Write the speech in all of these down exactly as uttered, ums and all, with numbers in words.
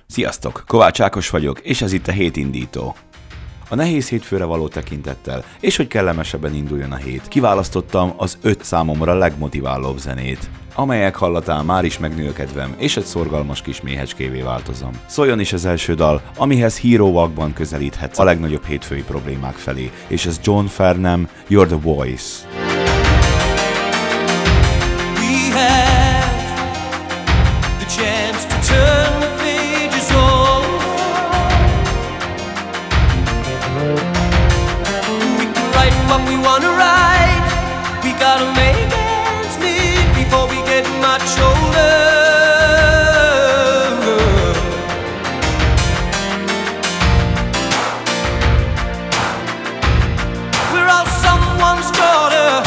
Sziasztok! Kovács Ákos vagyok, és ez itt a Hétindító. A nehéz hétfőre való tekintettel, és hogy kellemesebben induljon a hét, kiválasztottam az öt számomra legmotiválóbb zenét, amelyek hallatán már is megnő a kedvem, és egy szorgalmas kis méhecskévé változom. Szóljon is az első dal, amihez Hero Walkban közelíthetsz a legnagyobb hétfői problémák felé, és ez John Farnham, You're the Voice. We have the chance to turn the pages off. We can write what we want to write. We gotta make ends meet before we get much older. We're all someone's daughter.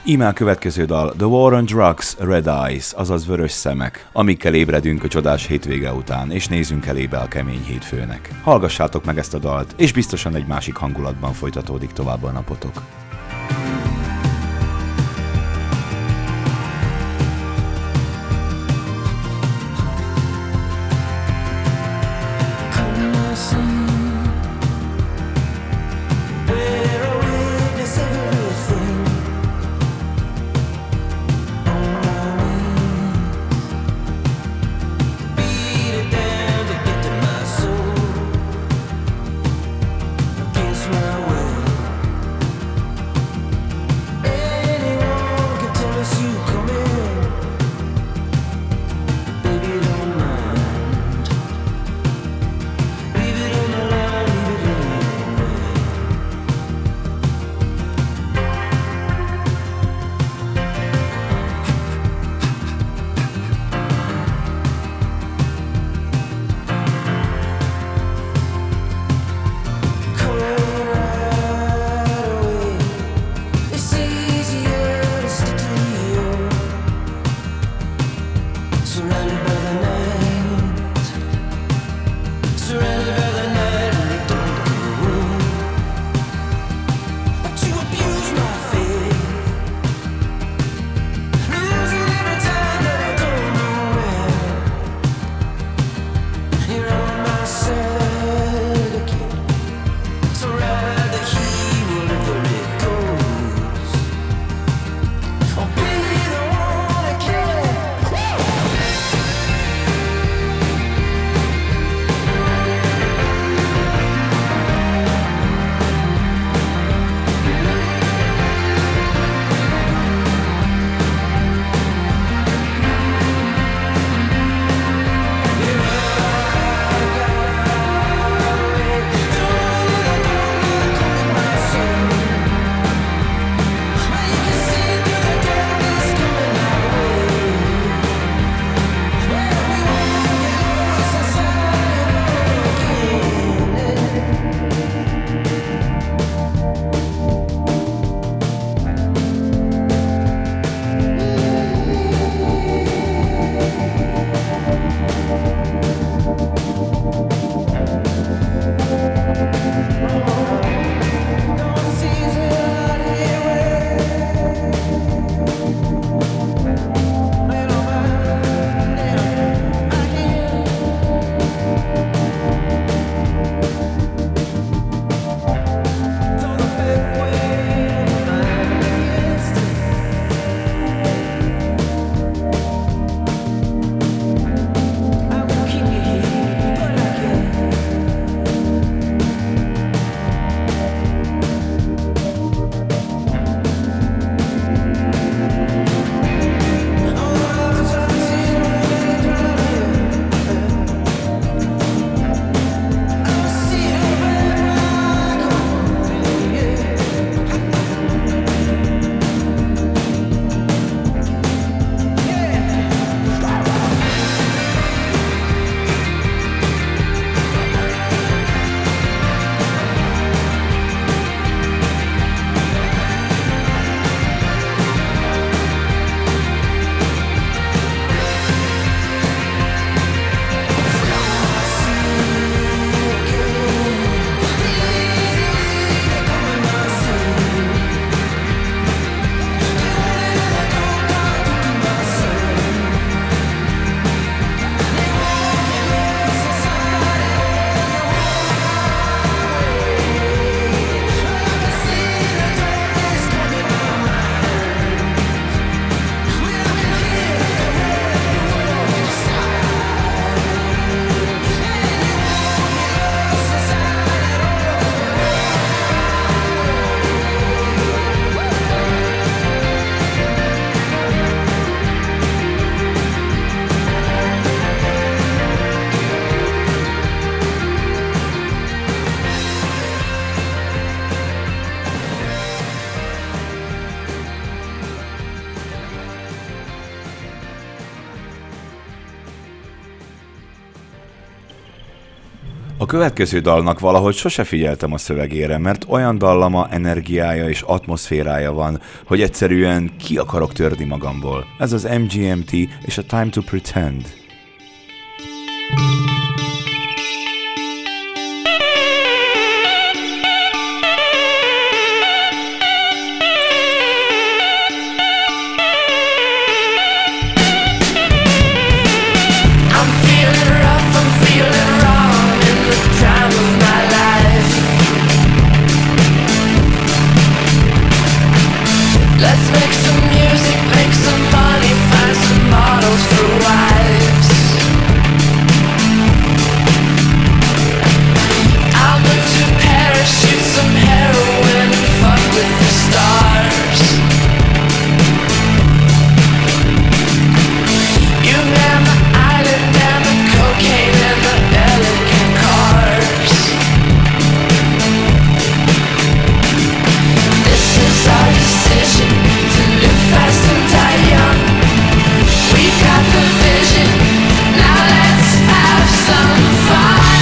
Íme a következő dal, The War on Drugs, Red Eyes, azaz vörös szemek, amikkel ébredünk a csodás hétvége után, és nézzünk elébe a kemény hétfőnek. Hallgassátok meg ezt a dalt, és biztosan egy másik hangulatban folytatódik tovább a napotok. A következő dalnak valahogy sose figyeltem a szövegére, mert olyan dallama, energiája és atmoszférája van, hogy egyszerűen ki akarok törni magamból. Ez az em gé em té és a Time to Pretend. Let's make some music, make some money, find some models for wives. I'll move to Paris, shoot some heroin and fuck with the stars. You man the island and the cocaine and the elegant cars. This is our decision to live fast and die young. We've got the vision, now let's have some fun.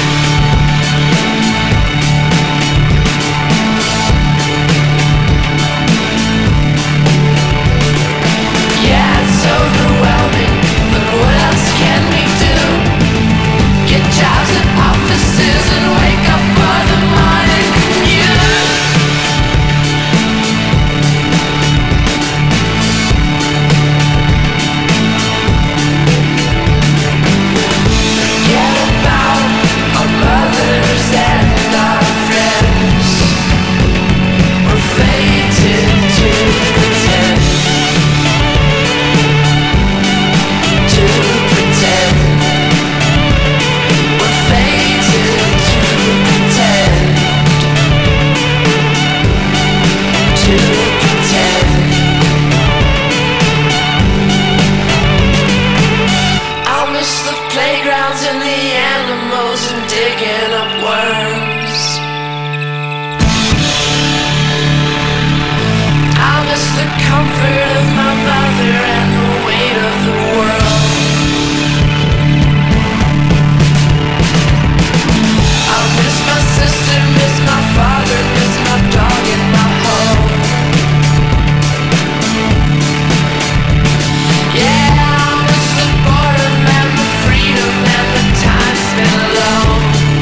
Yeah, it's overwhelming, but what else can we do? Get jobs at offices and wake up for the morning commute. Forget about our mothers and our friends. We're fated to pretend, to pretend. We're fated to pretend, to pretend. I'll miss the playgrounds and the animals and digging up worms. I'll miss the comfort of my mother and the weight of the world. I'll miss my sister, miss my father, miss my dog and my home. Yeah, I'll miss the boredom and the freedom and the time spent alone.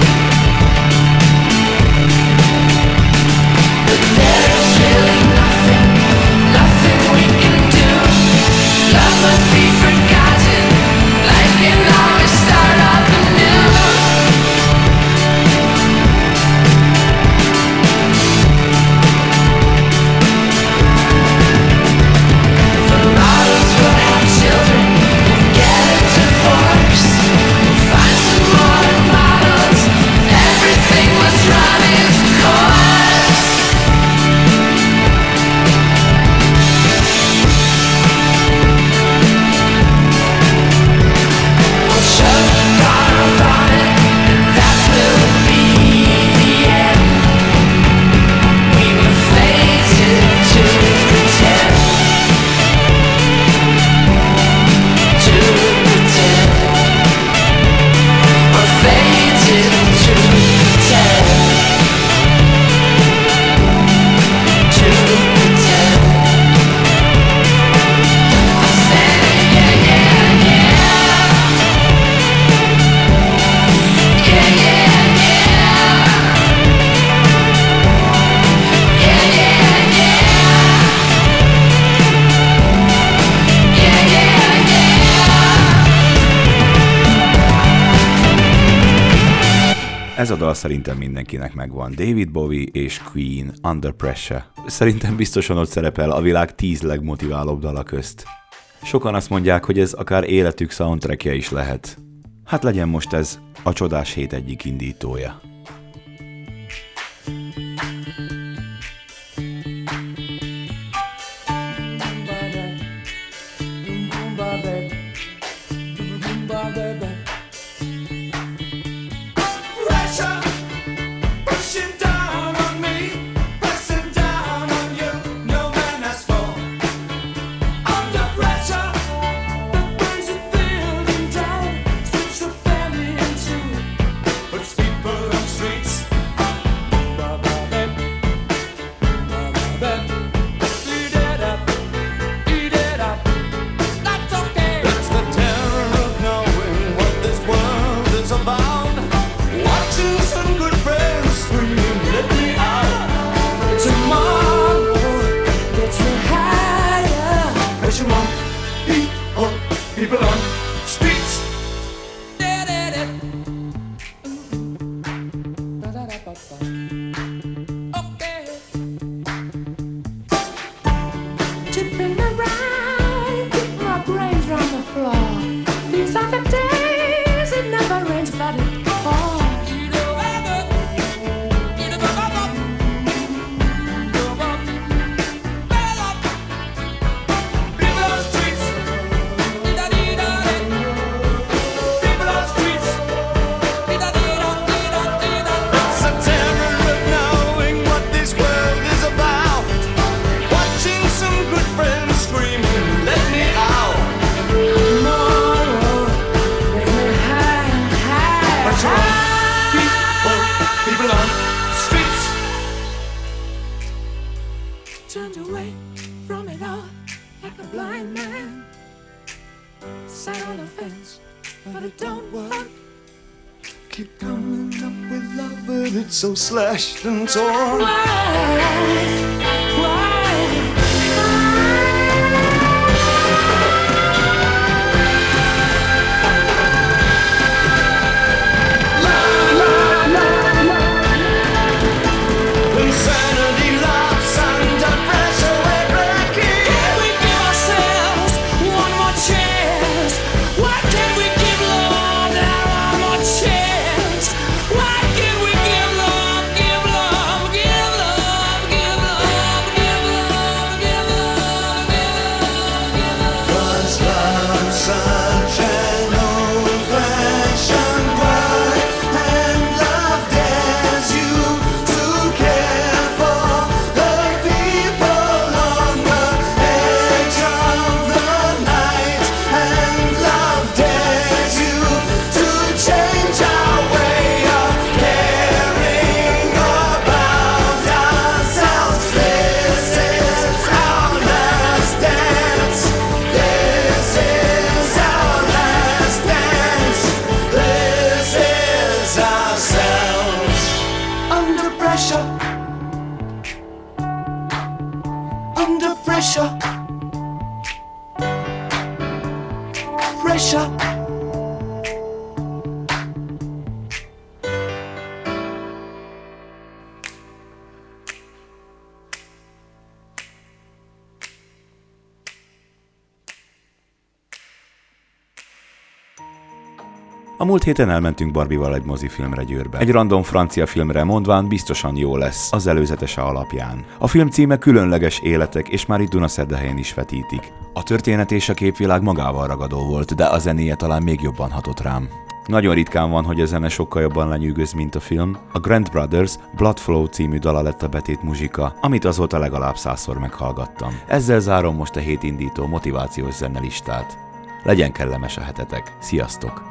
But there's really nothing, nothing we can do. Love must be forgotten, life can always start up anew. The models will have children, we'll get a divorce. We'll find some more models, everything must run its course. We'll choke on our vomit, and that will be the end. We were fated to pretend, to pretend. We're fated to pretend, to pretend. I said yeah, yeah, yeah. Yeah, yeah, yeah. Yeah, yeah, yeah. Yeah, yeah, yeah. Ez a dal szerintem mindenkinek megvan. David Bowie és Queen, Under Pressure. Szerintem biztosan ott szerepel a világ tíz legmotiválóbb dala közt. Sokan azt mondják, hogy ez akár életük soundtrackje is lehet. Hát legyen most ez a csodás hét egyik indítója. Pressure, pushing down on me, pressing down on you. No man has fallen under pressure. The waves are building down, strips the family in two. But still people on streets. Okay. Tipping around, keep my brains round the floor. These are the days it never rains, but it pours. Turned away from it all like a blind man. Sat on the fence, but it don't work. Keep coming up with love, but it's so slashed and torn. Why? Why? Insanity laughs under pressure, we're breaking. Can we give ourselves one more chance? Why can't we give love that one more chance? Why can't we give love, give love, give love, give love, give love, give love, give love, give love? 'Cause love's such an old-fashioned word, and love dares you to care for the people on the edge of the night, and love dares you to change our way of caring about ourselves. This is our last dance. This is our last dance. This is ourselves. Under pressure. Under pressure. Pressure. A múlt héten elmentünk Barbival egy mozifilmre Győrbe. Egy random francia filmre, mondván biztosan jó lesz, az előzetese alapján. A film címe Különleges életek, és már itt Dunaszerdahelyen is vetítik. A történet és a képvilág magával ragadó volt, de a zenéje talán még jobban hatott rám. Nagyon ritkán van, hogy a zene sokkal jobban lenyűgöz, mint a film. A Grant Brothers Blood Flow című dala lett a betét muzsika, amit azóta legalább százszor meghallgattam. Ezzel zárom most a hét indító motivációs zenelistát. Legyen kellemes a hetetek. Sziasztok!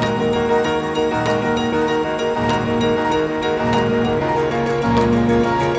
Thank you.